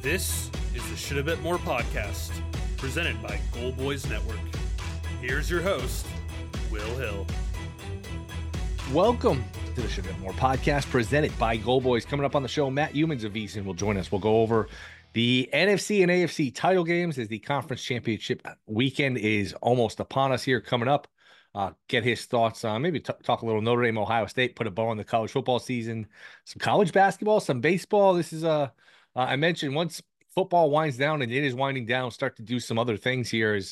This is the Should a Bit More podcast, presented by Goal Boys Network. Here's your host, Will Hill. Welcome to the Should a Bit More podcast, presented by Goal Boys. Coming up on the show, Matt Youmans of VSiN will join us. We'll go over the NFC and AFC title games as the conference championship weekend is almost upon us here coming up. Get his thoughts on maybe talk a little Notre Dame, Ohio State, put a bow on the college football season, some college basketball, some baseball. This is I mentioned once football winds down, and it is winding down, start to do some other things here is,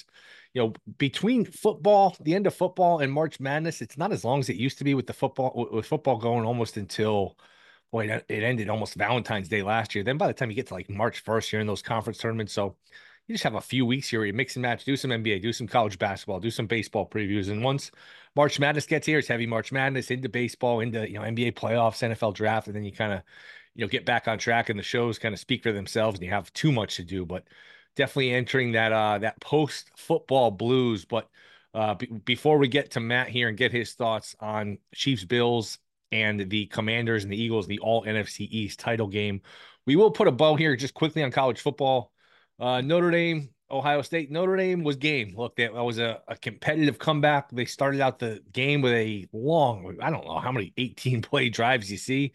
between football, the end of football and March Madness, it's not as long as it used to be with football going almost until, it ended almost Valentine's Day last year. Then by the time you get to like March 1st, you're in those conference tournaments. So you just have a few weeks here where you mix and match, do some NBA, do some college basketball, do some baseball previews. And once March Madness gets here, it's heavy March Madness into baseball, into, NBA playoffs, NFL draft. And then you kind of, get back on track and the shows kind of speak for themselves and you have too much to do, but definitely entering that post football blues. But before we get to Matt here and get his thoughts on Chiefs, Bills, and the Commanders and the Eagles, the all NFC East title game, we will put a bow here just quickly on college football. Notre Dame, Ohio State. Notre Dame was game. Look, that was a competitive comeback. They started out the game with a long, I don't know how many 18-play drives you see.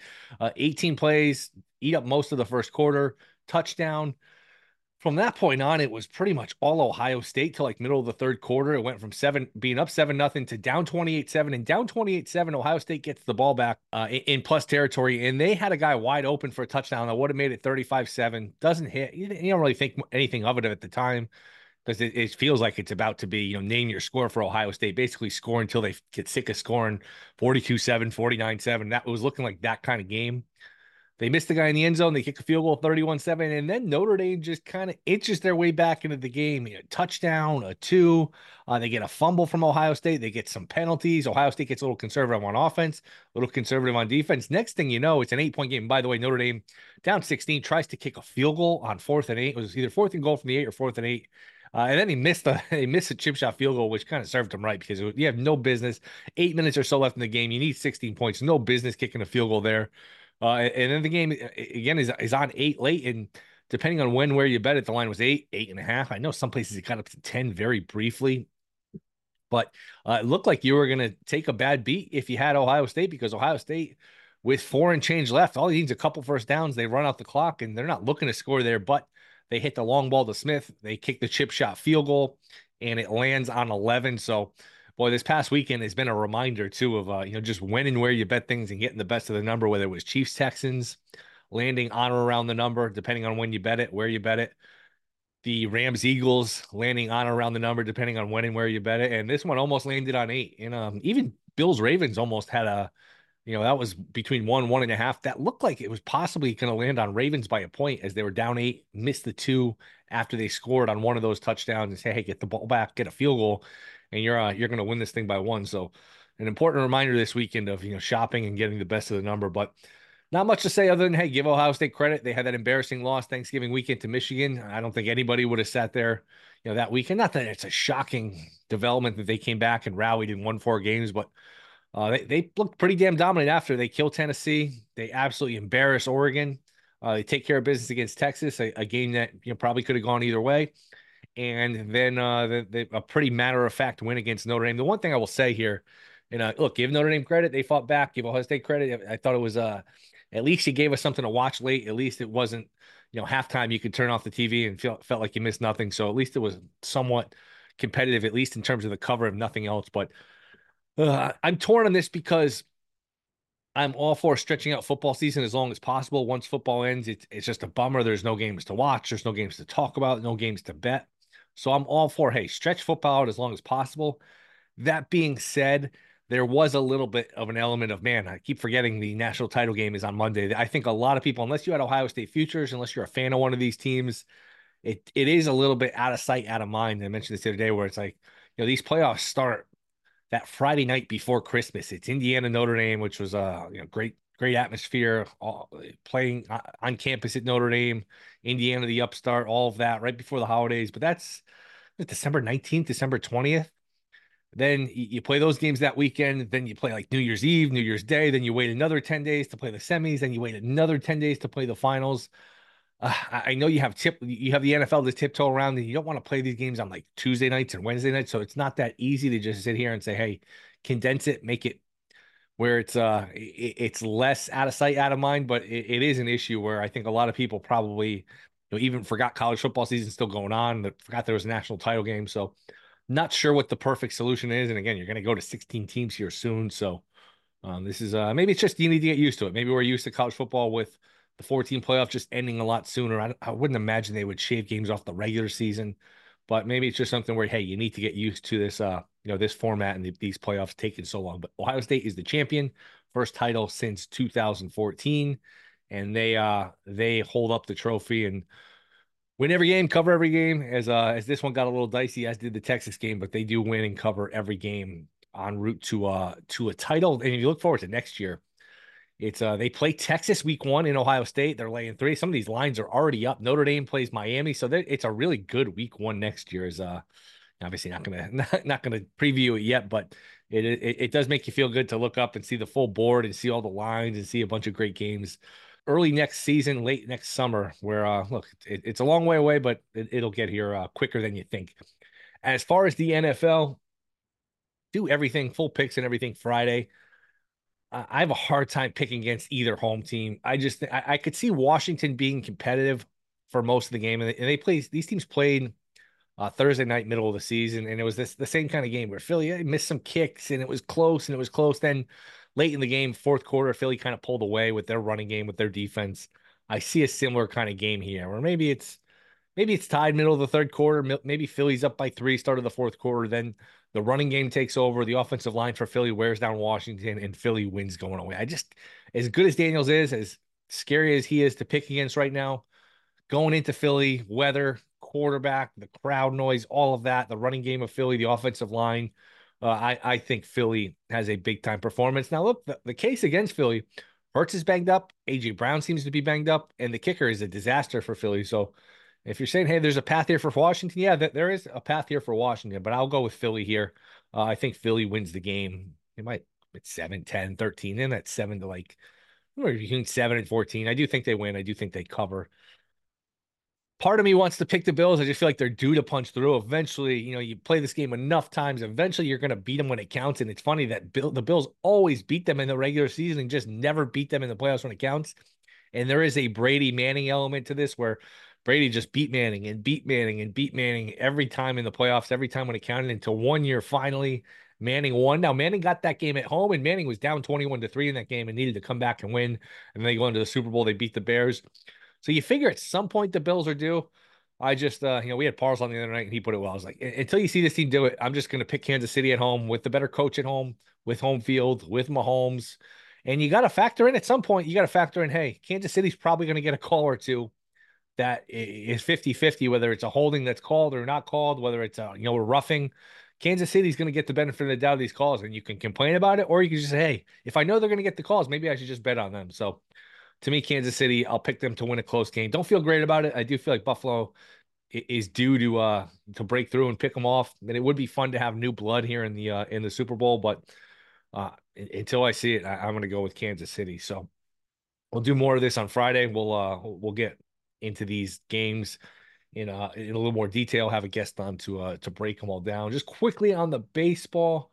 18 plays, eat up most of the first quarter, touchdown. From that point on, it was pretty much all Ohio State till like middle of the third quarter. It went from being up 7-0 to down 28-7, and down 28-7. Ohio State gets the ball back in plus territory, and they had a guy wide open for a touchdown that would have made it 35-7. Doesn't hit. You don't really think anything of it at the time because it feels like it's about to be, name your score for Ohio State. Basically score until they get sick of scoring 42-7, 49-7. That was looking like that kind of game. They missed the guy in the end zone. They kick a field goal 31-7, and then Notre Dame just kind of inches their way back into the game. Touchdown, a two. They get a fumble from Ohio State. They get some penalties. Ohio State gets a little conservative on offense, a little conservative on defense. Next thing you know, it's an 8-point game. By the way, Notre Dame down 16, tries to kick a field goal on 4th and 8. It was either 4th and goal from the 8 or 4th and 8. And then he missed a chip shot field goal, which kind of served him right because you have no business. 8 minutes or so left in the game. You need 16 points. No business kicking a field goal there. And then the game again is on 8 late, and depending on where you bet it, the line was 8.5. I know some places it got up to 10 very briefly, but it looked like you were going to take a bad beat if you had Ohio State, because Ohio State, with 4 and change left, all he needs a couple first downs. They run out the clock, and they're not looking to score there, but they hit the long ball to Smith. They kick the chip shot field goal, and it lands on 11. So, boy, this past weekend has been a reminder, too, of, just when and where you bet things and getting the best of the number, whether it was Chiefs, Texans, landing on or around the number, depending on when you bet it, where you bet it. The Rams, Eagles, landing on or around the number, depending on when and where you bet it. And this one almost landed on 8. And even Bills, Ravens almost had that was between 1.5. That looked like it was possibly going to land on Ravens by a point as they were down 8, missed the 2 after they scored on one of those touchdowns and say, hey, get the ball back, get a field goal, and you're going to win this thing by 1. So an important reminder this weekend of, shopping and getting the best of the number. But not much to say other than, hey, give Ohio State credit. They had that embarrassing loss Thanksgiving weekend to Michigan. I don't think anybody would have sat there, that weekend. Not that it's a shocking development that they came back and rallied and won 4 games, but they looked pretty damn dominant after. They kill Tennessee. They absolutely embarrass Oregon. They take care of business against Texas, a game that probably could have gone either way. And then a pretty matter-of-fact win against Notre Dame. The one thing I will say here, and look, give Notre Dame credit. They fought back. Give Ohio State credit. I thought it was at least you gave us something to watch late. At least it wasn't, halftime you could turn off the TV and felt like you missed nothing. So at least it was somewhat competitive, at least in terms of the cover, if nothing else. But I'm torn on this because I'm all for stretching out football season as long as possible. Once football ends, it's just a bummer. There's no games to watch. There's no games to talk about, no games to bet. So I'm all for, hey, stretch football out as long as possible. That being said, there was a little bit of an element of, man, I keep forgetting the national title game is on Monday. I think a lot of people, unless you had Ohio State futures, unless you're a fan of one of these teams, it is a little bit out of sight, out of mind. I mentioned this the other day where it's like, these playoffs start that Friday night before Christmas. It's Indiana, Notre Dame, which was a great atmosphere, playing on campus at Notre Dame, Indiana, the upstart, all of that right before the holidays. But that's December 19th, December 20th. Then you play those games that weekend. Then you play like New Year's Eve, New Year's Day. Then you wait another 10 days to play the semis. Then you wait another 10 days to play the finals. I know you have the NFL to tiptoe around, and you don't want to play these games on like Tuesday nights and Wednesday nights, so it's not that easy to just sit here and say, hey, condense it, make it where it's less out of sight, out of mind. But it is an issue where I think a lot of people probably, even forgot college football season still going on, that forgot there was a national title game. So not sure what the perfect solution is. And again, you're going to go to 16 teams here soon, so this is maybe it's just you need to get used to it. Maybe we're used to college football with the 14 playoff just ending a lot sooner. I wouldn't imagine they would shave games off the regular season, but maybe it's just something where, hey, you need to get used to this this format and these playoffs taking so long. But Ohio State is the champion, first title since 2014, and they hold up the trophy and win every game, cover every game. As this one got a little dicey, as did the Texas game, but they do win and cover every game en route to a title. And if you look forward to next year, it's they play Texas week 1 in Ohio State. They're laying 3. Some of these lines are already up. Notre Dame plays Miami, so it's a really good week 1 next year. Is obviously not gonna preview it yet, but it does make you feel good to look up and see the full board and see all the lines and see a bunch of great games early next season, late next summer. Where look, it's a long way away, but it'll get here quicker than you think. As far as the NFL, do everything full picks and everything Friday. I have a hard time picking against either home team. I could see Washington being competitive for most of the game, and these teams played Thursday night, middle of the season, and it was the same kind of game where Philly missed some kicks, and it was close, and it was close. Then late in the game, fourth quarter, Philly kind of pulled away with their running game, with their defense. I see a similar kind of game here, where maybe it's tied middle of the third quarter. Maybe Philly's up by 3, start of the fourth quarter. Then the running game takes over. The offensive line for Philly wears down Washington, and Philly wins going away. As good as Daniels is, as scary as he is to pick against right now, going into Philly, weather, quarterback, the crowd noise, all of that, the running game of Philly, the offensive line, I think Philly has a big time performance. Now, look, the case against Philly, Hurts is banged up, AJ Brown seems to be banged up, and the kicker is a disaster for Philly. So if you're saying, hey, there's a path here for Washington, yeah, there is a path here for Washington, but I'll go with Philly here. I think Philly wins the game. It might, it's 7, 10, 13, and that's 7 to like, between 7 and 14. I do think they win. I do think they cover. Part of me wants to pick the Bills. I just feel like they're due to punch through. Eventually, you play this game enough times. Eventually, you're going to beat them when it counts. And it's funny that the Bills always beat them in the regular season and just never beat them in the playoffs when it counts. And there is a Brady Manning element to this where Brady just beat Manning and beat Manning and beat Manning every time in the playoffs, every time when it counted, until one year finally Manning won. Now Manning got that game at home, and Manning was down 21-3 in that game and needed to come back and win. And they go into the Super Bowl. They beat the Bears. So you figure at some point the Bills are due. I just, we had Parles on the other night and he put it well. I was like, until you see this team do it, I'm just going to pick Kansas City at home with the better coach at home, with home field, with Mahomes. And you got to factor in at some point, hey, Kansas City's probably going to get a call or two that is 50-50, whether it's a holding that's called or not called, whether it's a roughing. Kansas City's going to get the benefit of the doubt of these calls, and you can complain about it, or you can just say, hey, if I know they're going to get the calls, maybe I should just bet on them. So to me, Kansas City, I'll pick them to win a close game. Don't feel great about it. I do feel like Buffalo is due to break through and pick them off. And it would be fun to have new blood here in the Super Bowl, but until I see it, I'm going to go with Kansas City. So we'll do more of this on Friday. We'll get into these games in a little more detail. Have a guest on to break them all down. Just quickly on the baseball.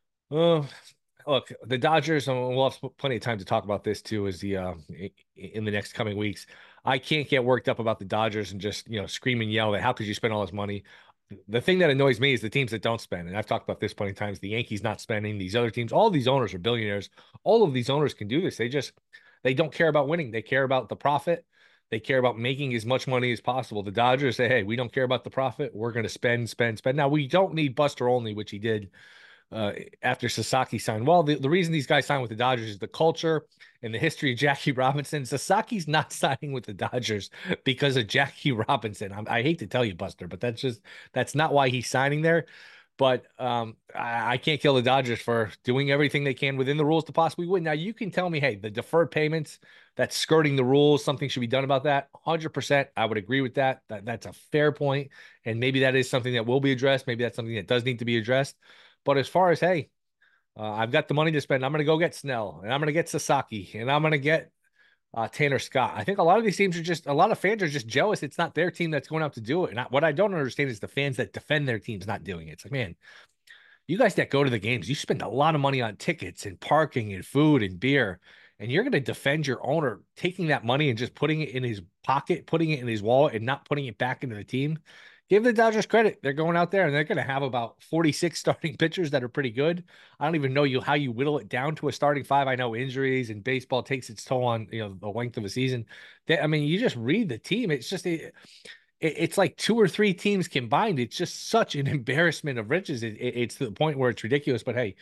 Look, the Dodgers, and we'll have plenty of time to talk about this too, is in the next coming weeks. I can't get worked up about the Dodgers and just scream and yell that how could you spend all this money? The thing that annoys me is the teams that don't spend, and I've talked about this plenty of times. The Yankees not spending, these other teams, all these owners are billionaires. All of these owners can do this. They don't care about winning. They care about the profit. They care about making as much money as possible. The Dodgers say, hey, we don't care about the profit. We're going to spend. Now, we don't need Buster Olney, which he did after Sasaki signed. Well, the reason these guys signed with the Dodgers is the culture and the history of Jackie Robinson. Sasaki's not signing with the Dodgers because of Jackie Robinson. I hate to tell you, Buster, but that's not why he's signing there. But I can't kill the Dodgers for doing everything they can within the rules to possibly win. Now, you can tell me, hey, the deferred payments, that's skirting the rules. Something should be done about that. 100%. I would agree with that. That's a fair point. And maybe that is something that will be addressed. Maybe that's something that does need to be addressed. But as far as, hey, I've got the money to spend, I'm going to go get Snell, and I'm going to get Sasaki, and I'm going to get Tanner Scott. I think a lot of these teams a lot of fans are just jealous. It's not their team that's going out to do it. And what I don't understand is the fans that defend their teams not doing it. It's like, man, you guys that go to the games, you spend a lot of money on tickets and parking and food and beer, and you're going to defend your owner taking that money and just putting it in his pocket, putting it in his wallet, and not putting it back into the team. Give the Dodgers credit. They're going out there and they're going to have about 46 starting pitchers that are pretty good. I don't even know how you whittle it down to a starting five. I know injuries and baseball takes its toll on the length of a season. I mean, you just read the team. It's just it's like two or three teams combined. It's just such an embarrassment of riches. It's to the point where it's ridiculous. But hey,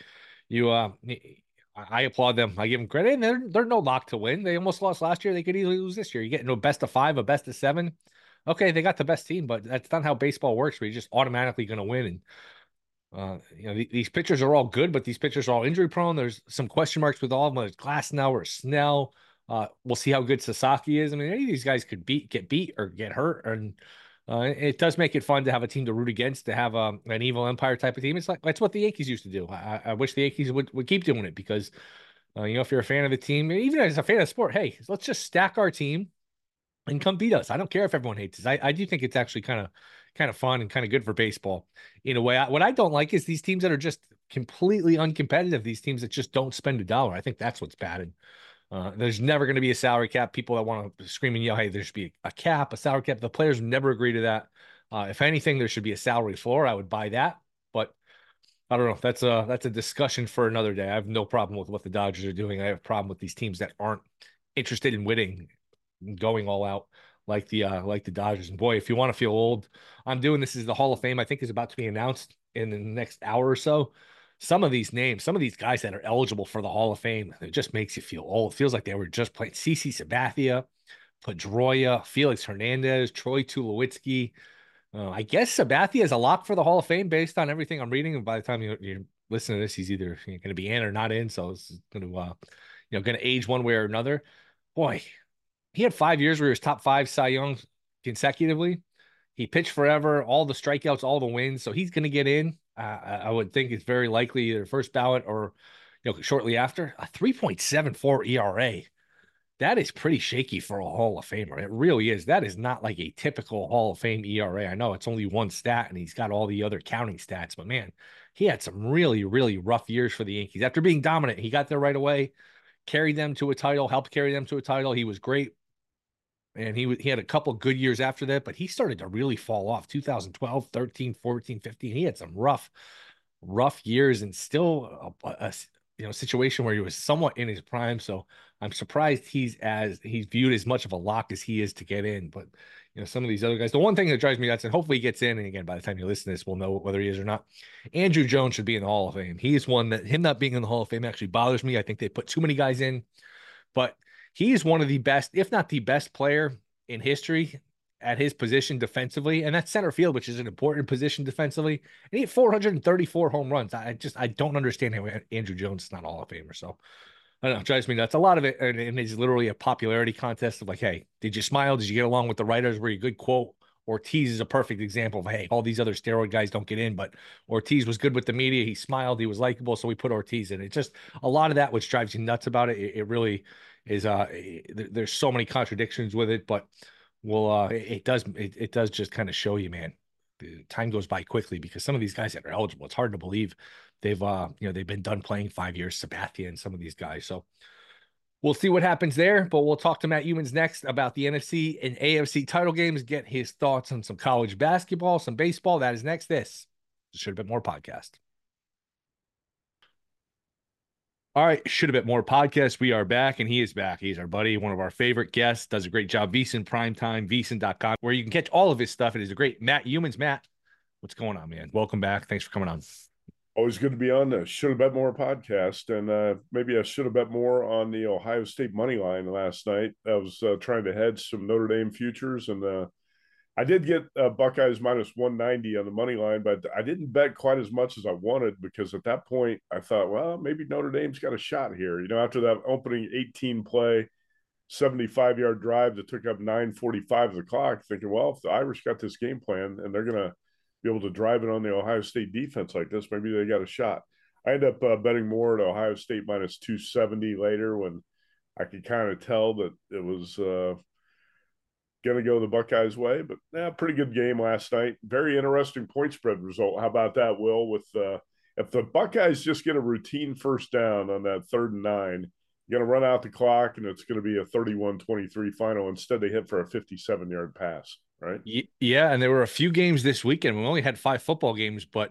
I applaud them. I give them credit. And they're no lock to win. They almost lost last year. They could easily lose this year. You get into a best of five, a best of seven. Okay, they got the best team, but that's not how baseball works. Where you're just automatically going to win. And these pitchers are all good, but these pitchers are all injury prone. There's some question marks with all of them. There's Glasnow or Snell. We'll see how good Sasaki is. I mean, any of these guys could get beat or get hurt, and it does make it fun to have a team to root against, to have an evil empire type of team. It's like that's what the Yankees used to do. I wish the Yankees would keep doing it because, if you're a fan of the team, even as a fan of sport, hey, let's just stack our team and come beat us. I don't care if everyone hates us. I do think it's actually kind of fun and kind of good for baseball in a way. What I don't like is these teams that are just completely uncompetitive. These teams that just don't spend a dollar. I think that's what's bad. And there's never going to be a salary cap. People that want to scream and yell, hey, there should be a cap, a salary cap. The players never agree to that. If anything, there should be a salary floor. I would buy that. But I don't know. That's a discussion for another day. I have no problem with what the Dodgers are doing. I have a problem with these teams that aren't interested in winning, going all out like the Dodgers. And boy, if you want to feel old, I'm doing this is the Hall of Fame. I think is about to be announced in the next hour or so. Some of these names, some of these guys that are eligible for the Hall of Fame, it just makes you feel old. It feels like they were just playing CC Sabathia, Pedroia, Felix Hernandez, Troy Tulowitzki. I guess Sabathia is a lock for the Hall of Fame based on everything I'm reading. And by the time you listen to this, he's either going to be in or not in. So it's going to, going to age one way or another. Boy, he had 5 years where he was top five Cy Young consecutively. He pitched forever, all the strikeouts, all the wins. So he's going to get in. I would think it's very likely either first ballot or shortly after. A 3.74 ERA. That is pretty shaky for a Hall of Famer. It really is. That is not like a typical Hall of Fame ERA. I know it's only one stat and he's got all the other counting stats, but man, he had some really, really rough years for the Yankees. After being dominant, he got there right away, carried them to a title, helped carry them to a title. He was great. And he had a couple good years after that, but he started to really fall off 2012, 13, 14, 15. He had some rough years and still a situation where he was somewhat in his prime. So I'm surprised he's viewed as much of a lock as he is to get in. But some of these other guys, the one thing that drives me nuts, and hopefully he gets in, and again, by the time you listen to this, we'll know whether he is or not. Andrew Jones should be in the Hall of Fame. He is one that him not being in the Hall of Fame actually bothers me. I think they put too many guys in, but he is one of the best, if not the best player in history at his position defensively. And that's center field, which is an important position defensively. And he had 434 home runs. I don't understand how Andrew Jones is not Hall of Famer. So I don't know, it drives me nuts. A lot of it, and it's literally a popularity contest of like, hey, did you smile? Did you get along with the writers? Were you a good quote? Ortiz is a perfect example of, hey, all these other steroid guys don't get in, but Ortiz was good with the media. He smiled. He was likable. So we put Ortiz in. It's just a lot of that, which drives you nuts about it. It really is. There's so many contradictions with it, but it does just kind of show you, man, the time goes by quickly because some of these guys that are eligible, it's hard to believe they've been done playing 5 years, Sabathia and some of these guys. So we'll see what happens there, but we'll talk to Matt Youmans next about the NFC and AFC title games, get his thoughts on some college basketball, some baseball. That is next. This Should Have Been More podcast. All right, Should Have Been More podcast. We are back, and he is back. He's our buddy, one of our favorite guests, does a great job. VSiN Primetime, VSiN.com, where you can catch all of his stuff. It is a great Matt Youmans. Matt, what's going on, man? Welcome back. Thanks for coming on. Always good to be on the Should Have Bet More podcast. And maybe I should have bet more on the Ohio State money line last night. I was trying to hedge some Notre Dame futures, and I did get Buckeyes minus 190 on the money line, but I didn't bet quite as much as I wanted because at that point I thought, well, maybe Notre Dame's got a shot here. After that opening 18 play, 75-yard drive that took up 9:45 of the clock, thinking, well, if the Irish got this game plan and they're going to be able to drive it on the Ohio State defense like this, maybe they got a shot. I ended up betting more at Ohio State minus 270 later when I could kind of tell that it was going to go the Buckeyes' way. But yeah, pretty good game last night. Very interesting point spread result. How about that, Will? With if the Buckeyes just get a routine first down on that 3rd and 9, you're going to run out the clock, and it's going to be a 31-23 final. Instead, they hit for a 57-yard pass, right? Yeah, and there were a few games this weekend. We only had 5 football games, but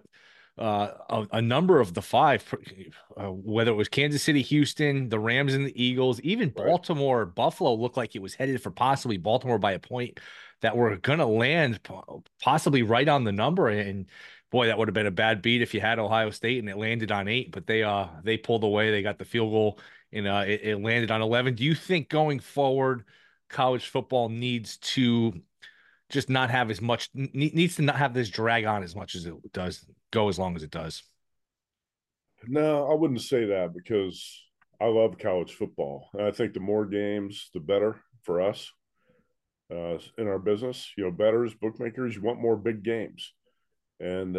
a number of the 5, whether it was Kansas City, Houston, the Rams and the Eagles, even Baltimore, Buffalo looked like it was headed for possibly Baltimore by a point that were going to land possibly right on the number. And boy, that would have been a bad beat if you had Ohio State and it landed on 8, but they pulled away. They got the field goal and it landed on 11. Do you think going forward, college football needs to just not have as much, needs to not have this drag on as much as it does, go as long as it does? No, I wouldn't say that, because I love college football. And I think the more games, the better for us in our business. Bettors, bookmakers, you want more big games. And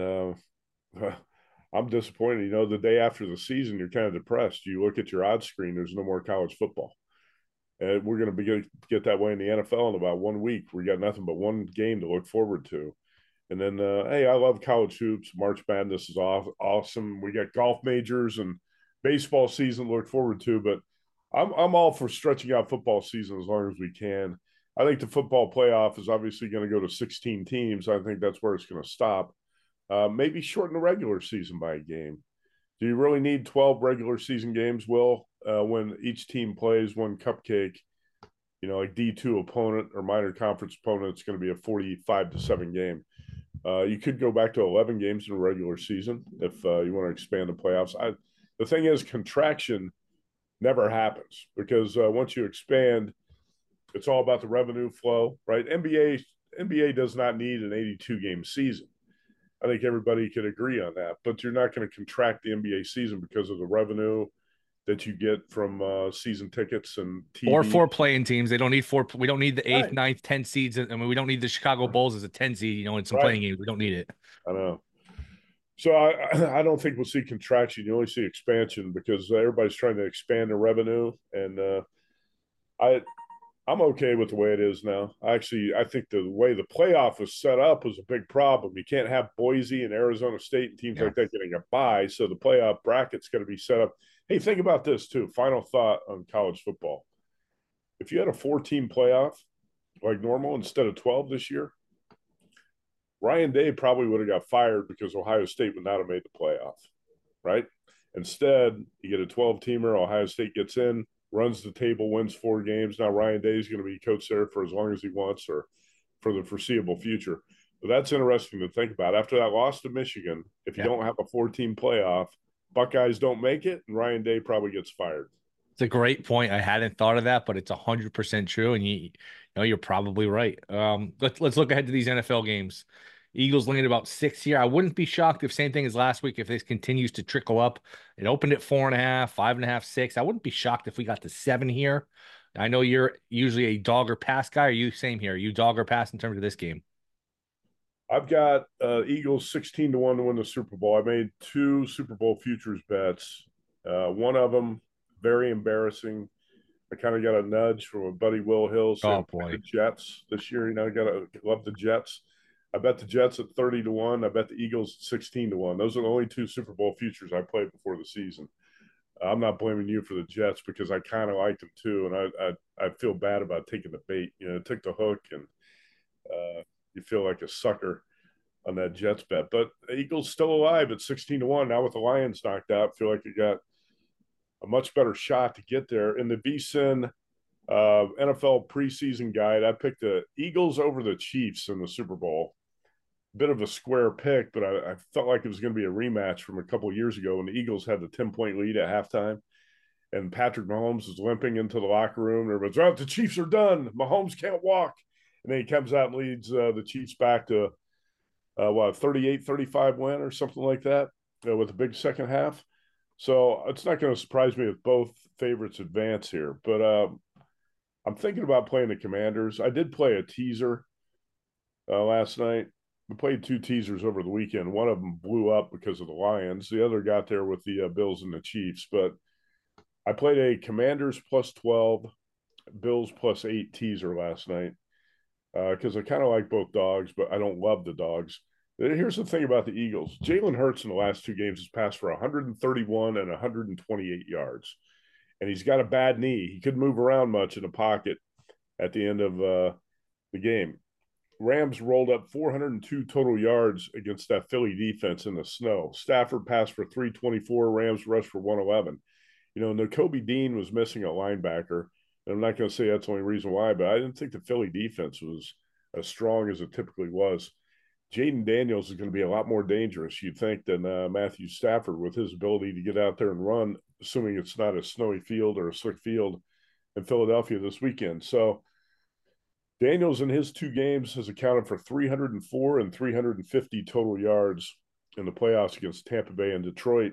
I'm disappointed. The day after the season, you're kind of depressed. You look at your odds screen, there's no more college football. And we're going to get that way in the NFL in about 1 week. We got nothing but one game to look forward to. And then, hey, I love college hoops. March Madness is awesome. We got golf majors and baseball season to look forward to. But I'm all for stretching out football season as long as we can. I think the football playoff is obviously going to go to 16 teams. I think that's where it's going to stop. Maybe shorten the regular season by a game. Do you really need 12 regular season games, Will, when each team plays one cupcake? Like D2 opponent or minor conference opponent, it's going to be a 45-7 game. You could go back to 11 games in a regular season if you want to expand the playoffs. The thing is, contraction never happens, because once you expand, it's all about the revenue flow, right? NBA does not need an 82-game season. I think everybody could agree on that, but you're not going to contract the NBA season because of the revenue that you get from season tickets and TV. Or 4 playing teams. They don't need 4. We don't need the 8th, 9th, 10th seeds. I mean, we don't need the Chicago Bulls as a 10 seed, in some playing games. We don't need it. I know. So I don't think we'll see contraction. You only see expansion, because everybody's trying to expand their revenue. And I'm okay with the way it is now. I think the way the playoff was set up was a big problem. You can't have Boise and Arizona State and teams like that getting a bye. So the playoff bracket's going to be set up. Hey, think about this too. Final thought on college football. If you had a 4-team playoff like normal instead of 12 this year, Ryan Day probably would have got fired, because Ohio State would not have made the playoff, right? Instead, you get a 12-teamer. Ohio State gets in, runs the table, wins 4 games. Now Ryan Day is going to be coach there for as long as he wants, or for the foreseeable future. But that's interesting to think about. After that loss to Michigan, if you don't have a 4-team playoff, Buckeyes don't make it, and Ryan Day probably gets fired. It's a great point. I hadn't thought of that, but it's 100% true, and you're probably right. Let's look ahead to these NFL games. Eagles landed about 6 here. I wouldn't be shocked if same thing as last week, if this continues to trickle up. It opened at 4.5, 5.5, 6. I wouldn't be shocked if we got to 7 here. I know you're usually a dog or pass guy. Are you same here? Are you dog or pass in terms of this game? I've got Eagles 16-1 to win the Super Bowl. I made 2 Super Bowl futures bets. One of them, very embarrassing. I kind of got a nudge from a buddy, Will Hill, saying the Jets this year. Gotta love the Jets. I bet the Jets at 30-1. I bet the Eagles at 16-1. Those are the only 2 Super Bowl futures I played before the season. I'm not blaming you for the Jets, because I kind of liked them too, and I feel bad about taking the bait. Took the hook, and you feel like a sucker on that Jets bet. But the Eagles still alive at 16-1. Now with the Lions knocked out, I feel like you got a much better shot to get there. In the VSiN NFL preseason guide, I picked the Eagles over the Chiefs in the Super Bowl. Bit of a square pick, but I felt like it was going to be a rematch from a couple of years ago when the Eagles had the 10-point lead at halftime, and Patrick Mahomes was limping into the locker room. Everybody's, oh, the Chiefs are done. Mahomes can't walk. And then he comes out and leads the Chiefs back to, 38-35 win or something like that with a big second half. So it's not going to surprise me if both favorites advance here. But I'm thinking about playing the Commanders. I did play a teaser last night. We played 2 teasers over the weekend. One of them blew up because of the Lions. The other got there with the Bills and the Chiefs. But I played a Commanders plus 12, Bills plus 8 teaser last night because I kind of like both dogs, but I don't love the dogs. Here's the thing about the Eagles. Jalen Hurts in the last two games has passed for 131 and 128 yards. And he's got a bad knee. He couldn't move around much in the pocket at the end of the game. Rams rolled up 402 total yards against that Philly defense in the snow. Stafford passed for 324. Rams rushed for 111. You know, Nakobe Dean was missing a linebacker. And I'm not going to say that's the only reason why, but I didn't think the Philly defense was as strong as it typically was. Jaden Daniels is going to be a lot more dangerous, you'd think, than Matthew Stafford with his ability to get out there and run, assuming it's not a snowy field or a slick field in Philadelphia this weekend. So Daniels in his two games has accounted for 304 and 350 total yards in the playoffs against Tampa Bay and Detroit.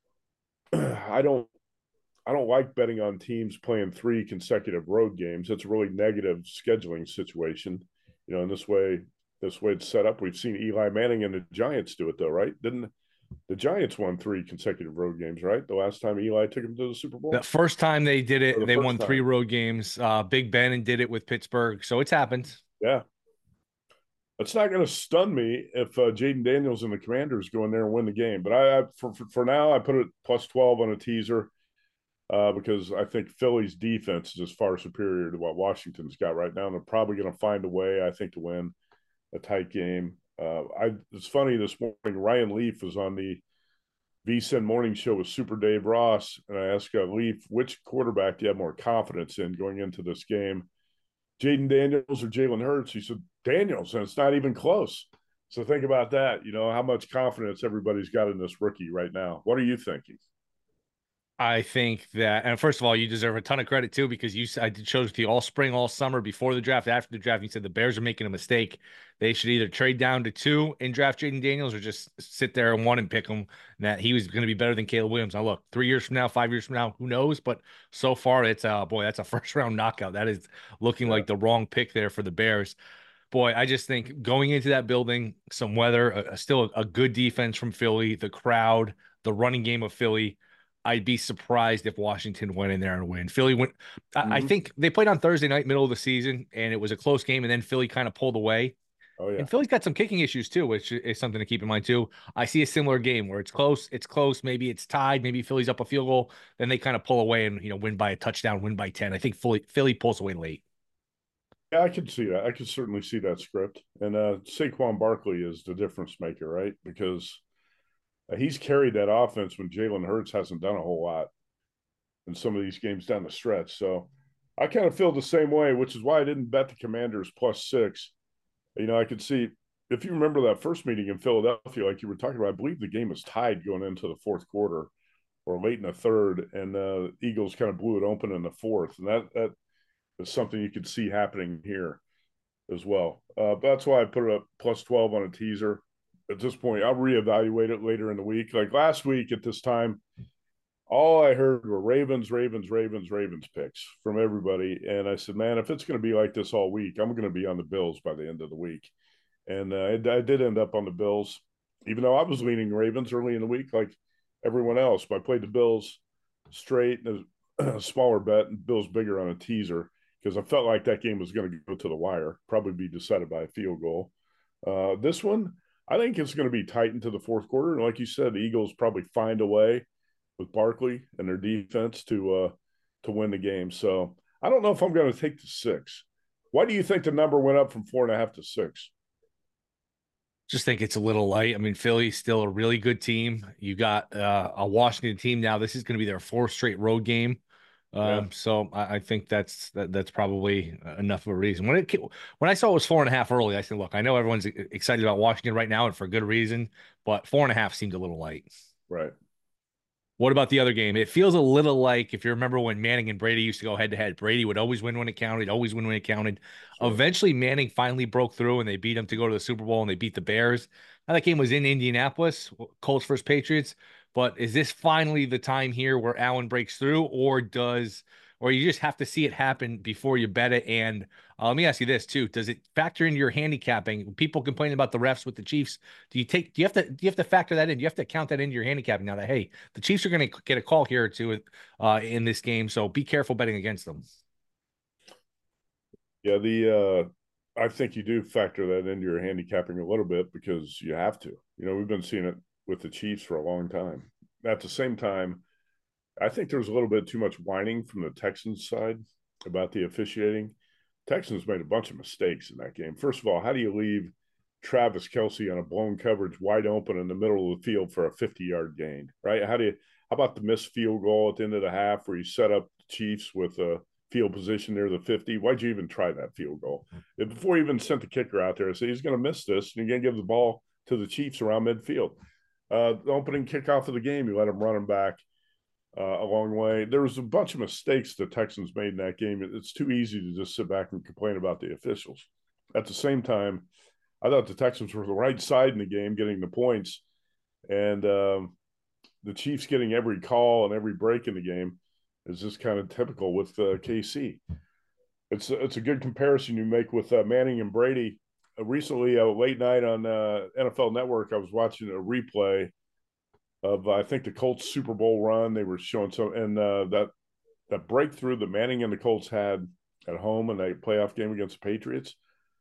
I don't like betting on teams playing 3 consecutive road games. It's a really negative scheduling situation. You know, in this way it's set up. We've seen Eli Manning and the Giants do it though, right? Didn't the Giants won 3 consecutive road games, right? The last time Eli took them to the Super Bowl. The first time they did it, they won 3 time. road games. Big Ben and did it with Pittsburgh, so it's happened. Yeah. It's not going to stun me if Jaden Daniels and the Commanders go in there and win the game. But I for now, I put it plus 12 on a teaser because I think Philly's defense is far superior to what Washington's got right now. And they're probably going to find a way, I think, to win a tight game. It's funny, this morning, Ryan Leaf was on the VSiN morning show with Super Dave Ross, and I asked Leaf, which quarterback do you have more confidence in going into this game? Jaden Daniels or Jalen Hurts? He said, Daniels, and it's not even close. So think about that, you know, how much confidence everybody's got in this rookie right now. What are you thinking? I think that, and first of all, you deserve a ton of credit too, because I chose with you all spring, all summer, before the draft, after the draft. You said the Bears are making a mistake. They should either trade down to 2 and draft Jaden Daniels, or just sit there and 1 and pick him. And that he was going to be better than Caleb Williams. Now look, 3 years from now, 5 years from now, who knows? But so far, it's that's a first round knockout. That is looking like the wrong pick there for the Bears. Boy, I just think going into that building, some weather, still a good defense from Philly, the crowd, the running game of Philly. I'd be surprised if Washington went in there and win. Philly went. I think they played on Thursday night, middle of the season, and it was a close game. And then Philly kind of pulled away. Oh yeah. And Philly's got some kicking issues too, which is something to keep in mind too. I see a similar game where it's close. Maybe it's tied. Maybe Philly's up a field goal. Then they kind of pull away and win by a touchdown, win by 10. I think Philly pulls away late. Yeah, I could see that. I could certainly see that script. And Saquon Barkley is the difference maker, right? Because he's carried that offense when Jalen Hurts hasn't done a whole lot in some of these games down the stretch. So I kind of feel the same way, which is why I didn't bet the Commanders plus 6. You know, I could see, if you remember that first meeting in Philadelphia, like you were talking about, I believe the game was tied going into the fourth quarter or late in the third, and the Eagles kind of blew it open in the fourth. And that is something you could see happening here as well. But that's why I put it up plus 12 on a teaser. At this point, I'll reevaluate it later in the week. Like last week at this time, all I heard were Ravens picks from everybody. And I said, man, if it's going to be like this all week, I'm going to be on the Bills by the end of the week. And I did end up on the Bills, even though I was leaning Ravens early in the week like everyone else. But I played the Bills straight and a smaller bet, and Bills bigger on a teaser because I felt like that game was going to go to the wire, probably be decided by a field goal. This one, I think it's going to be tight into the fourth quarter. And like you said, the Eagles probably find a way with Barkley and their defense to win the game. So I don't know if I'm going to take the 6. Why do you think the number went up from 4.5 to 6? Just think it's a little light. I mean, Philly's still a really good team. You got a Washington team now. This is going to be their 4th straight road game. So I think that's probably enough of a reason. When I saw it was 4.5 early, I said, look, I know everyone's excited about Washington right now and for good reason, but 4.5 seemed a little light. Right. What about the other game? It feels a little like, if you remember when Manning and Brady used to go head to head, Brady would always win when it counted, always win when it counted. Sure. Eventually, Manning finally broke through and they beat him to go to the Super Bowl and they beat the Bears. Now, that game was in Indianapolis, Colts versus Patriots. But is this finally the time here where Allen breaks through, or does or you just have to see it happen before you bet it? And let me ask you this too: does it factor into your handicapping? People complaining about the refs with the Chiefs. Do you have to factor that in? Do you have to count that into your handicapping now that, hey, the Chiefs are going to get a call here or two in this game, so be careful betting against them. Yeah, I think you do factor that into your handicapping a little bit because you have to. We've been seeing it with the Chiefs for a long time. At the same time, I think there's a little bit too much whining from the Texans side about the officiating. Texans made a bunch of mistakes in that game. First of all, how do you leave Travis Kelce on a blown coverage wide open in the middle of the field for a 50-yard gain, right? How about the missed field goal at the end of the half where you set up the Chiefs with a field position near the 50? Why'd you even try that field goal? Before you even sent the kicker out there, say he's going to miss this, and you're going to give the ball to the Chiefs around midfield. The opening kickoff of the game, you let them run him back a long way. There was a bunch of mistakes the Texans made in that game. It's too easy to just sit back and complain about the officials. At the same time, I thought the Texans were the right side in the game, getting the points, and the Chiefs getting every call and every break in the game is just kind of typical with KC. It's a good comparison you make with Manning and Brady. Recently, late night on NFL Network, I was watching a replay of I think the Colts Super Bowl run. They were showing some, and that breakthrough that Manning and the Colts had at home in a playoff game against the Patriots.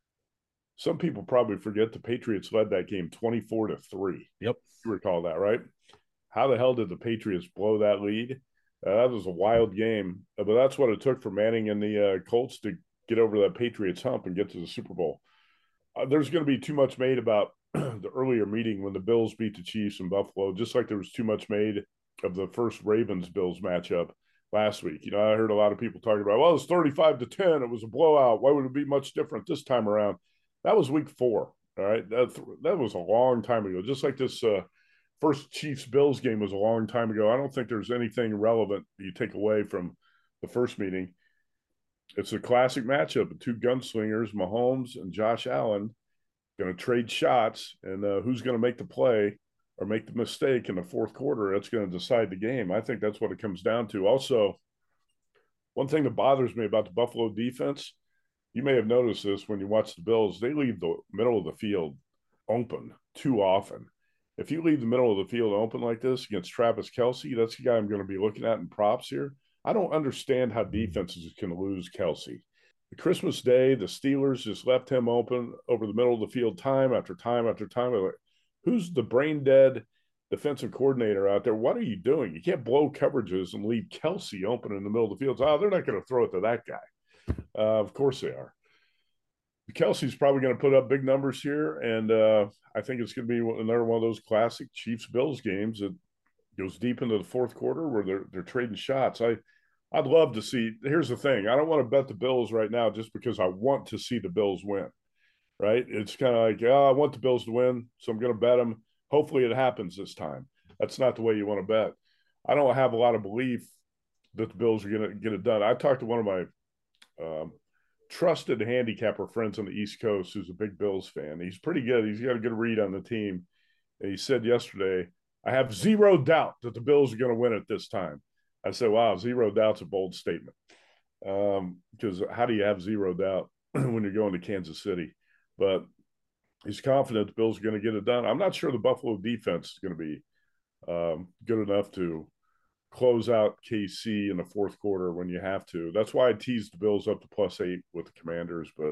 Some people probably forget the Patriots led that game 24-3. Yep, you recall that, right? How the hell did the Patriots blow that lead? That was a wild game, but that's what it took for Manning and the Colts to get over that Patriots hump and get to the Super Bowl. There's going to be too much made about the earlier meeting when the Bills beat the Chiefs in Buffalo, just like there was too much made of the first Ravens-Bills matchup last week. I heard a lot of people talking about, well, it was 35-10. It was a blowout. Why would it be much different this time around? That was week 4, all right? That was a long time ago, just like this first Chiefs-Bills game was a long time ago. I don't think there's anything relevant you take away from the first meeting. It's a classic matchup of two gunslingers, Mahomes and Josh Allen, going to trade shots, and who's going to make the play or make the mistake in the fourth quarter, that's going to decide the game. I think that's what it comes down to. Also, one thing that bothers me about the Buffalo defense, you may have noticed this when you watch the Bills, they leave the middle of the field open too often. If you leave the middle of the field open like this against Travis Kelce, that's the guy I'm going to be looking at in props here. I don't understand how defenses can lose Kelce. The Christmas Day, the Steelers just left him open over the middle of the field time after time after time. Like, who's the brain dead defensive coordinator out there? What are you doing? You can't blow coverages and leave Kelce open in the middle of the field. Oh, they're not going to throw it to that guy. Of course they are. Kelce's probably going to put up big numbers here, and I think it's going to be another one of those classic Chiefs-Bills games that goes deep into the fourth quarter where they're trading shots. I'd love to see. Here's the thing: I don't want to bet the Bills right now just because I want to see the Bills win. Right? It's kind of like, I want the Bills to win, so I'm going to bet them. Hopefully, it happens this time. That's not the way you want to bet. I don't have a lot of belief that the Bills are going to get it done. I talked to one of my trusted handicapper friends on the East Coast who's a big Bills fan. He's pretty good. He's got a good read on the team. And he said yesterday, I have zero doubt that the Bills are going to win it this time. I said, wow, zero doubt's a bold statement. Because how do you have zero doubt when you're going to Kansas City? But he's confident the Bills are going to get it done. I'm not sure the Buffalo defense is going to be good enough to close out KC in the fourth quarter when you have to. That's why I teased the Bills up to +8 with the Commanders. But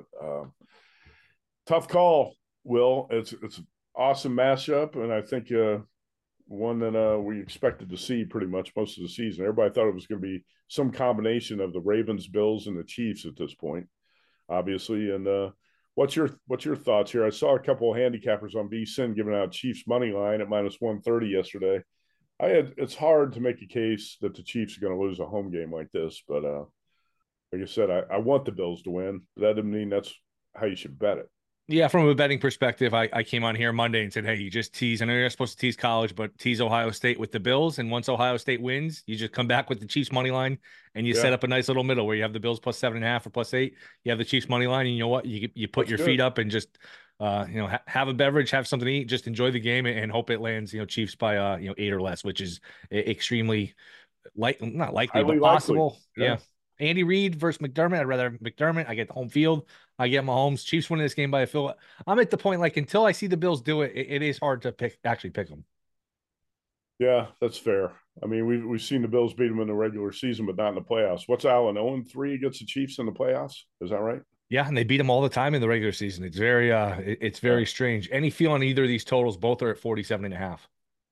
tough call, Will. It's an awesome matchup, and I think one that we expected to see pretty much most of the season. Everybody thought it was going to be some combination of the Ravens, Bills, and the Chiefs at this point, obviously. And what's your thoughts here? I saw a couple of handicappers on VSiN giving out Chiefs money line at -130 yesterday. It's hard to make a case that the Chiefs are going to lose a home game like this, but like I said, I want the Bills to win. But that doesn't mean that's how you should bet it. Yeah, from a betting perspective, I came on here Monday and said, hey, you just tease. I know you're not supposed to tease college, but tease Ohio State with the Bills. And once Ohio State wins, you just come back with the Chiefs money line and you set up a nice little middle where you have the Bills +7.5 or +8. You have the Chiefs money line, and you know what? You put your feet up and just have a beverage, have something to eat, just enjoy the game and hope it lands, Chiefs by 8 or less, which is extremely not likely, but possible. Yeah. Andy Reid versus McDermott. I'd rather have McDermott. I get the home field. I get Mahomes. Chiefs winning this game by a field. I'm at the point, like, until I see the Bills do it, it is hard to actually pick them. Yeah, that's fair. I mean, we've seen the Bills beat them in the regular season, but not in the playoffs. What's Allen 0-3 against the Chiefs in the playoffs? Is that right? Yeah, and they beat them all the time in the regular season. It's it's very strange. Any feel on either of these totals? Both are at 47.5.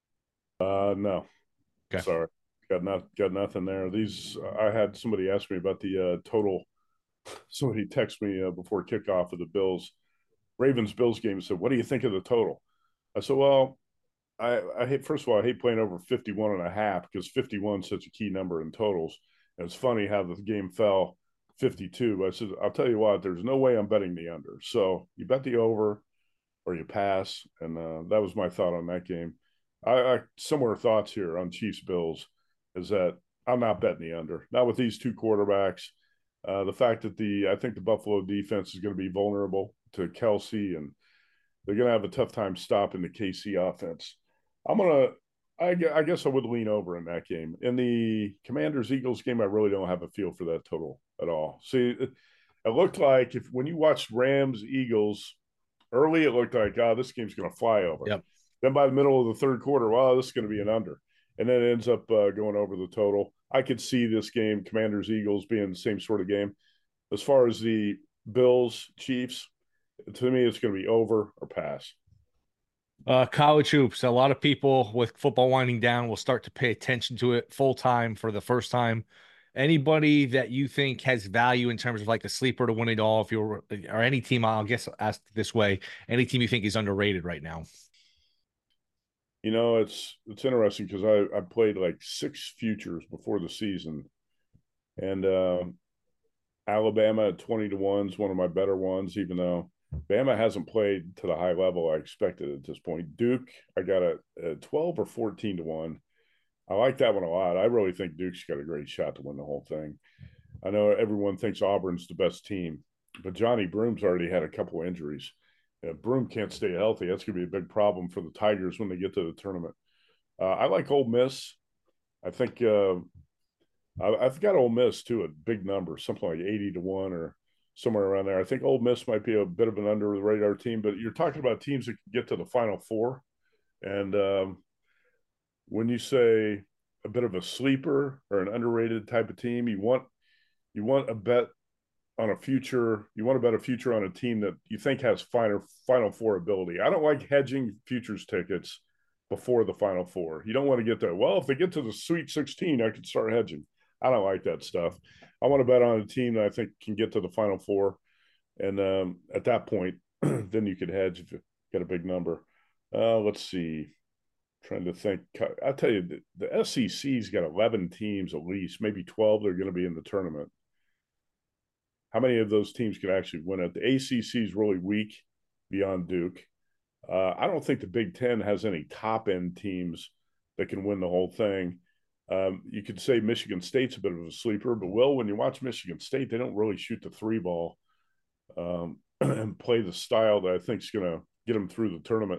No, Okay. sorry, got nothing there. These I had somebody ask me about the total. Somebody texted me before kickoff of the Ravens Bills game and said, "What do you think of the total?" I said, "Well, I hate, first of all, I hate playing over 51.5 because 51 is such a key number in totals. And it's funny how the game fell 52. But I said, I'll tell you what, there's no way I'm betting the under. So you bet the over or you pass. And that was my thought on that game. I similar thoughts here on Chiefs Bills is that I'm not betting the under. Not with these two quarterbacks. The fact that I think the Buffalo defense is going to be vulnerable to Kelsey, and they're going to have a tough time stopping the KC offense. I guess I would lean over in that game. In the Commanders Eagles game, I really don't have a feel for that total at all. See, it looked like when you watched Rams Eagles early, it looked like, this game's going to fly over. Yep. Then by the middle of the third quarter, this is going to be an under. And then it ends up going over the total. I could see this game, Commanders Eagles, being the same sort of game. As far as the Bills Chiefs, to me, it's going to be over or pass. College hoops. A lot of people with football winding down will start to pay attention to it full time for the first time. Anybody that you think has value in terms of like a sleeper to win it all, if you're or any team, I'll guess ask this way, any team you think is underrated right now? You know, it's interesting because I played like 6 futures before the season, and Alabama at 20-1 is one of my better ones, even though Bama hasn't played to the high level I expected at this point. Duke, I got a 12 or 14-1. I like that one a lot. I really think Duke's got a great shot to win the whole thing. I know everyone thinks Auburn's the best team, but Johnny Broom's already had a couple of injuries. If Broom can't stay healthy, that's going to be a big problem for the Tigers when they get to the tournament. I like Ole Miss. I think I've got Ole Miss too, a big number, something like 80-1 or somewhere around there. I think Ole Miss might be a bit of an under the radar team, but you're talking about teams that can get to the Final Four. And when you say a bit of a sleeper or an underrated type of team, you want a bet on a future. You want to bet a future on a team that you think has Final Four ability. I don't like hedging futures tickets before the Final Four. You don't want to get there. Well, if they get to the Sweet 16, I could start hedging. I don't like that stuff. I want to bet on a team that I think can get to the Final Four. And at that point, then you could hedge if you get a big number. Let's see. Trying to think. I'll tell you, the SEC's got 11 teams at least, maybe 12 that are going to be in the tournament. How many of those teams could actually win it? The ACC is really weak beyond Duke. I don't think the Big Ten has any top-end teams that can win the whole thing. You could say Michigan State's a bit of a sleeper, but when you watch Michigan State, they don't really shoot the 3 ball and play the style that I think is going to get them through the tournament.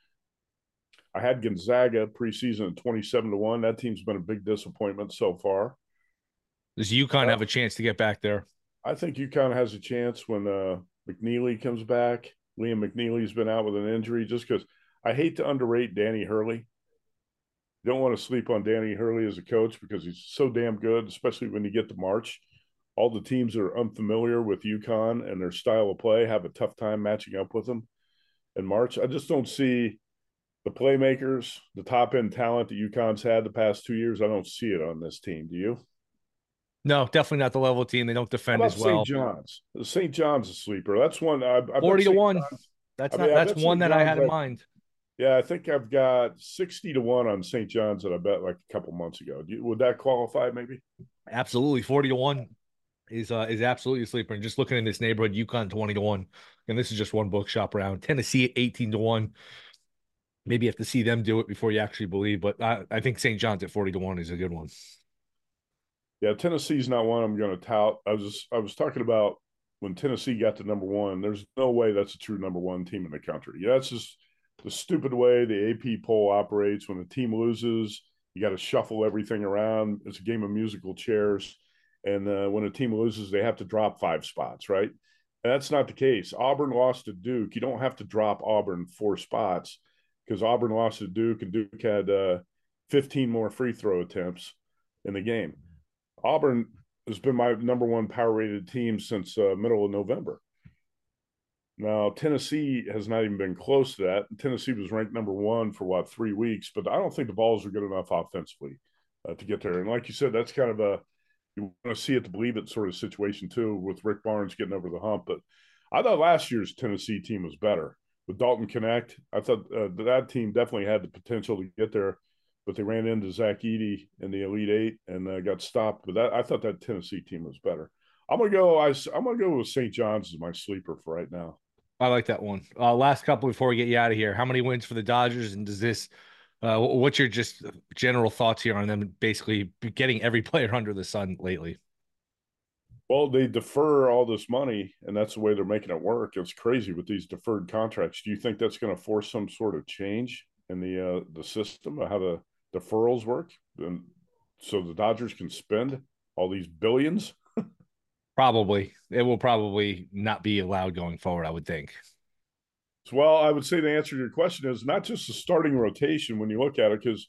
I had Gonzaga preseason at 27-1. That team's been a big disappointment so far. Does UConn have a chance to get back there? I think UConn has a chance when McNeely comes back. Liam McNeely's been out with an injury, just because I hate to underrate Danny Hurley. You don't want to sleep on Danny Hurley as a coach because he's so damn good, especially when you get to March. All the teams that are unfamiliar with UConn and their style of play have a tough time matching up with them in March. I just don't see the playmakers, the top-end talent that UConn's had the past 2 years. I don't see it on this team. Do you? No, definitely not the level team. They don't defend as well. St. John's. St. John's a sleeper. That's one. I 40-1. That's one that I had in mind. Yeah, I think I've got 60-1 on St. John's that I bet like a couple months ago. Would that qualify maybe? Absolutely. 40-1 is absolutely a sleeper. And just looking in this neighborhood, UConn 20-1. And this is just one bookshop round. Tennessee 18-1. Maybe you have to see them do it before you actually believe. But I think St. John's at 40-1 is a good one. Yeah, Tennessee's not one I'm going to tout. I was talking about when Tennessee got to number 1. There's no way that's a true number 1 team in the country. Yeah, that's just the stupid way the AP poll operates. When a team loses, you got to shuffle everything around. It's a game of musical chairs. And when a team loses, they have to drop 5 spots, right? And that's not the case. Auburn lost to Duke. You don't have to drop Auburn 4 spots because Auburn lost to Duke, and Duke had 15 more free throw attempts in the game. Auburn has been my number one power rated team since middle of November. Now, Tennessee has not even been close to that. Tennessee was ranked number one for 3 weeks, but I don't think the Vols are good enough offensively to get there. And like you said, that's kind of a you want to see it to believe it sort of situation too, with Rick Barnes getting over the hump. But I thought last year's Tennessee team was better with Dalton Knecht. I thought that team definitely had the potential to get there, but they ran into Zach Edey in the Elite Eight and got stopped. But I thought that Tennessee team was better. I'm gonna go with St. John's as my sleeper for right now. I like that one. Last couple before we get you out of here. How many wins for the Dodgers? And does this, what's your just general thoughts here on them basically getting every player under the sun lately? Well, they defer all this money, and that's the way they're making it work. It's crazy with these deferred contracts. Do you think that's going to force some sort of change in the system of how the deferrals work, and so the Dodgers can spend all these billions? Probably. It will probably not be allowed going forward, I would think. Well, I would say the answer to your question is not just the starting rotation when you look at it, because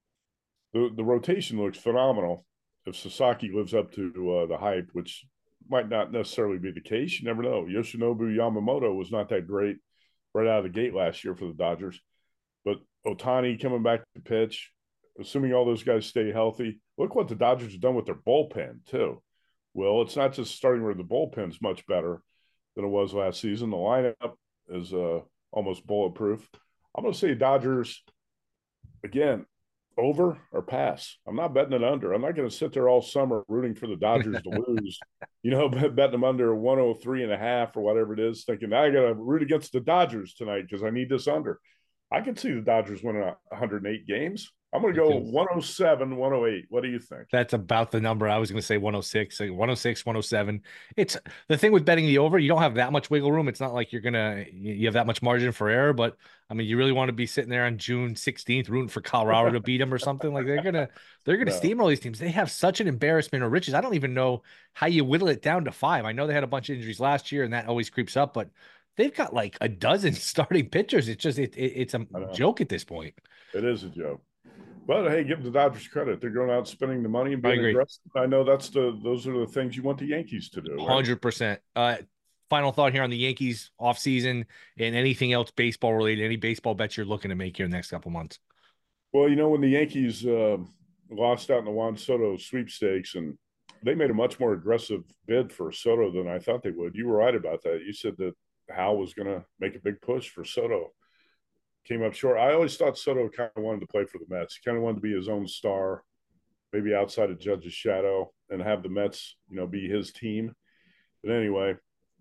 the rotation looks phenomenal if Sasaki lives up to the hype, which might not necessarily be the case. You never know. Yoshinobu Yamamoto was not that great right out of the gate last year for the Dodgers. But Ohtani coming back to pitch, assuming all those guys stay healthy. Look what the Dodgers have done with their bullpen, too. Well, it's not just starting where the bullpen's much better than it was last season. The lineup is almost bulletproof. I'm going to say Dodgers, again, over or pass. I'm not betting it under. I'm not going to sit there all summer rooting for the Dodgers to lose, betting them under 103.5 or whatever it is, thinking I got to root against the Dodgers tonight because I need this under. I can see the Dodgers winning 108 games. I'm going to go 107, 108. What do you think? That's about the number. I was going to say 106, 106, 107. It's the thing with betting the over. You don't have that much wiggle room. It's not like you have that much margin for error, but I mean, you really want to be sitting there on June 16th rooting for Colorado to beat them or something. Like they're going to steamroll these teams. They have such an embarrassment of riches. I don't even know how you whittle it down to 5. I know they had a bunch of injuries last year and that always creeps up, but they've got like a dozen starting pitchers. It's just, it's a joke at this point. It is a joke. But hey, give the Dodgers credit. They're going out spending the money and being aggressive. I know those are the things you want the Yankees to do. 100%. Final thought here on the Yankees offseason and anything else baseball related, any baseball bets you're looking to make here in the next couple months. Well, when the Yankees lost out in the Juan Soto sweepstakes, and they made a much more aggressive bid for Soto than I thought they would. You were right about that. You said that Hal was going to make a big push for Soto. Came up short. I always thought Soto kind of wanted to play for the Mets. He kind of wanted to be his own star, maybe outside of Judge's shadow, and have the Mets, be his team. But anyway,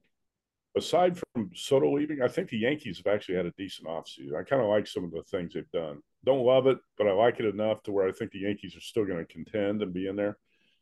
aside from Soto leaving, I think the Yankees have actually had a decent offseason. I kind of like some of the things they've done. Don't love it, but I like it enough to where I think the Yankees are still going to contend and be in there.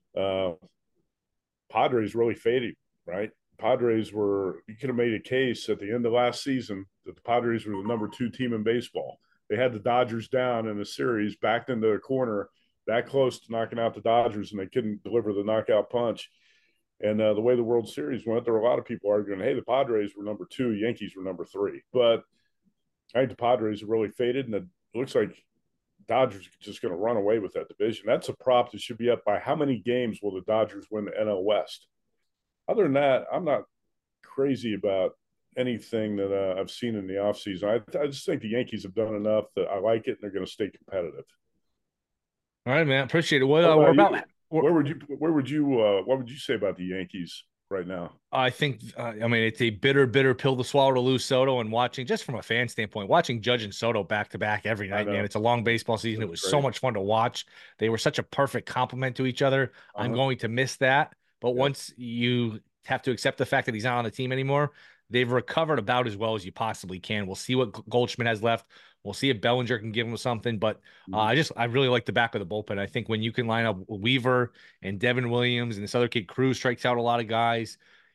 Padres really faded, right? Padres you could have made a case at the end of last season that the Padres were the number 2 team in baseball. They had the Dodgers down in the series, backed into a corner, that close to knocking out the Dodgers, and they couldn't deliver the knockout punch. And the way the World Series went, there were a lot of people arguing, hey, the Padres were number 2, Yankees were number 3. But I think the Padres have really faded, and it looks like Dodgers are just going to run away with that division. That's a prop that should be up by how many games will the Dodgers win the NL West? Other than that, I'm not crazy about anything that I've seen in the offseason. I just think the Yankees have done enough that I like it, and they're going to stay competitive. All right, man. Appreciate it. What would you say about the Yankees right now? I think, it's a bitter pill to swallow to lose Soto, and watching, just from a fan standpoint, watching Judge and Soto back to back every night, man. It's a long baseball season. It was so much fun to watch. They were such a perfect complement to each other. I'm going to miss that. But once you have to accept the fact that he's not on the team anymore, they've recovered about as well as you possibly can. We'll see what Goldschmidt has left. We'll see if Bellinger can give him something. But I really like the back of the bullpen. I think when you can line up Weaver and Devin Williams and this other kid Cruz strikes out a lot of guys,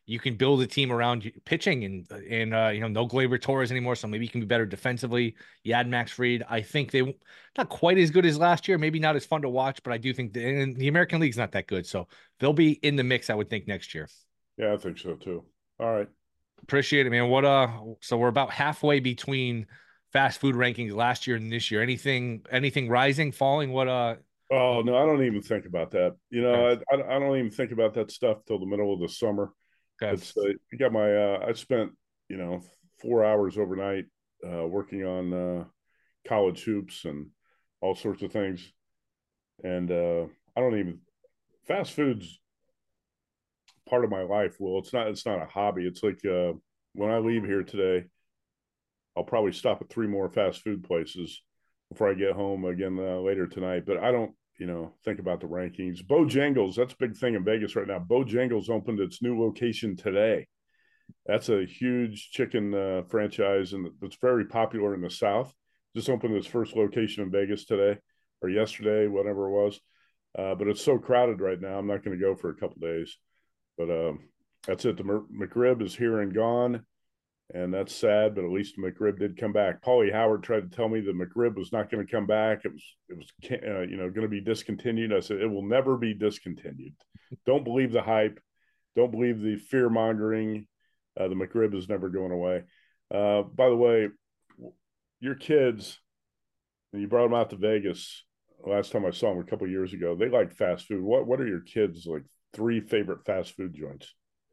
you can build a team around pitching and no Gleyber Torres anymore. So maybe you can be better defensively. You add Max Fried. I think they not quite as good as last year. Maybe not as fun to watch, but I do think the American League's not that good. So they'll be in the mix, I would think, next year. Yeah, I think so too. All right. Appreciate it, man. So we're about halfway between fast food rankings last year and this year. Anything rising, falling? Oh no, I don't even think about that. Okay. I don't even think about that stuff till the middle of the summer. Okay. It's I got my I spent 4 hours overnight working on college hoops and all sorts of things, and I don't even fast food's part of my life. Well, it's not a hobby. It's like when I leave here today, I'll probably stop at 3 more fast food places before I get home again later tonight. But I don't, think about the rankings. Bojangles, that's a big thing in Vegas right now. Bojangles opened its new location today. That's a huge chicken franchise, and it's very popular in the South. Just opened its first location in Vegas today or yesterday, whatever it was. But it's so crowded right now. I'm not going to go for a couple days. But that's it. The McRib is here and gone. And that's sad, but at least McRib did come back. Paulie Howard tried to tell me the McRib was not going to come back. It was going to be discontinued. I said it will never be discontinued. Don't believe the hype. Don't believe the fear mongering. The McRib is never going away. By the way, your kids, and you brought them out to Vegas last time I saw them a couple of years ago. They like fast food. What are your kids' like 3 favorite fast food joints?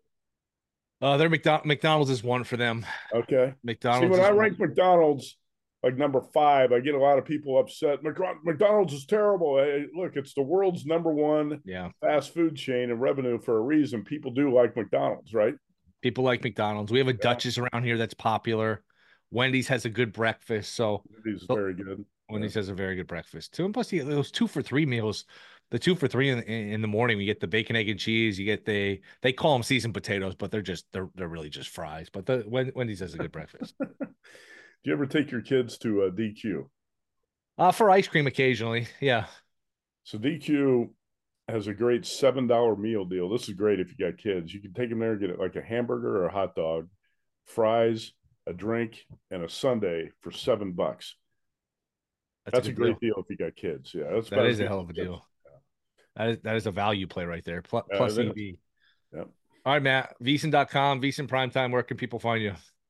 Their McDonald's is one for them. Okay. McDonald's. See, when I rank McDonald's like number 5, I get a lot of people upset. McDonald's is terrible. Hey, look, it's the world's #1 fast food chain and revenue for a reason. People do like McDonald's, right? People like McDonald's. We have a Duchess around here that's popular. Wendy's has a good breakfast. So Wendy's is very good. Wendy's has a very good breakfast too. And plus, those 2 for $3 meals. The 2 for $3 in the morning, we get the bacon, egg, and cheese. You get they call them seasoned potatoes, but they're really just fries. But Wendy's has a good breakfast. Do you ever take your kids to DQ? For ice cream occasionally, yeah. So DQ has a great $7 meal deal. This is great if you got kids. You can take them there and get it like a hamburger or a hot dog, fries, a drink, and a sundae for $7. That's a great deal if you got kids. Yeah, that is a hell of a deal. That is a value play right there. Plus EV. Yep. All right, Matt. VSiN.com, VSiN Primetime. Where can people find you?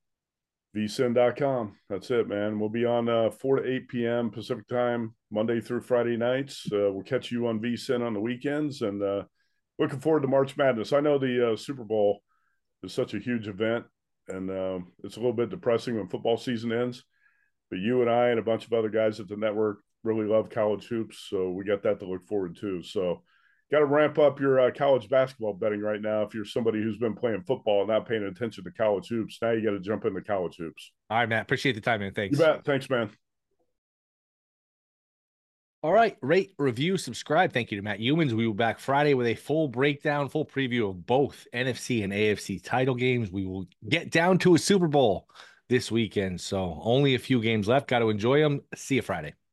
VSiN.com. That's it, man. We'll be on 4 to 8 p.m. Pacific time, Monday through Friday nights. We'll catch you on VSiN on the weekends, and looking forward to March Madness. I know the Super Bowl is such a huge event, and it's a little bit depressing when football season ends. But you and I and a bunch of other guys at the network really love college hoops, so we got that to look forward to. So got to ramp up your college basketball betting right now. If you're somebody who's been playing football and not paying attention to college hoops, now you got to jump into college hoops. All right, Matt. Appreciate the time, man. Thanks. You bet. Thanks, man. All right. Rate, review, subscribe. Thank you to Matt Youmans. We will be back Friday with a full breakdown, full preview of both NFC and AFC title games. We will get down to a Super Bowl this weekend. So only a few games left. Got to enjoy them. See you Friday.